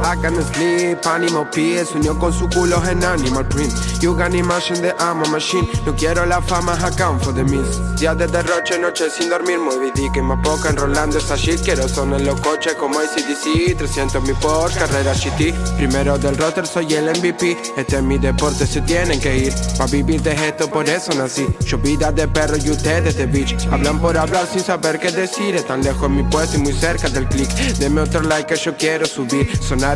I can't sleep, Animal Peace unió con su culo en Animal Print. You can imagine the I'm a machine. No quiero la fama, account for the miss. Días de derroche, noche sin dormir, muy dick y más poca enrolando esa shit. Quiero son en los coches como ACDC, 300 mi Porsche, carrera shitty. Primero del roster soy el MVP. Este es mi deporte, se tienen que ir. Pa' vivir de esto, por eso nací. Yo vida de perro y ustedes de bitch. Hablan por hablar sin saber qué decir. Están lejos en mi puesto y muy cerca del click. Deme otro like que yo quiero subir. Sonar